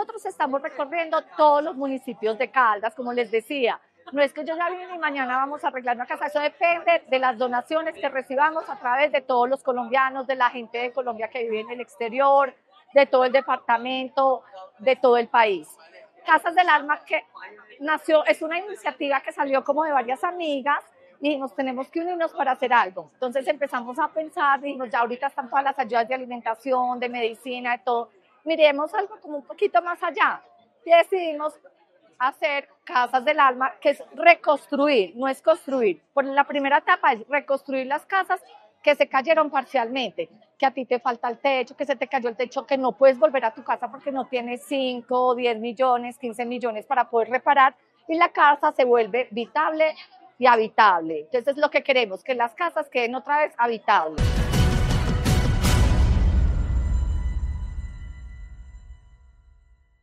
nosotros estamos recorriendo todos los municipios de Caldas, como les decía. No es que yo ya vine y mañana vamos a arreglar una casa, eso depende de las donaciones que recibamos a través de todos los colombianos, de la gente de Colombia que vive en el exterior, de todo el departamento, de todo el país. Casas del Alma que nació, es una iniciativa que salió como de varias amigas y dijimos, tenemos que unirnos para hacer algo. Entonces empezamos a pensar, dijimos, ya ahorita están todas las ayudas de alimentación, de medicina, de todo, miremos algo como un poquito más allá. Y decidimos hacer Casas del Alma, que es reconstruir, no es construir. Por la primera etapa es reconstruir las casas que se cayeron parcialmente, que a ti te falta el techo, que se te cayó el techo, que no puedes volver a tu casa porque no tienes 5, 10 millones, 15 millones para poder reparar, y la casa se vuelve habitable y habitable. Entonces lo que queremos, que las casas queden otra vez habitables.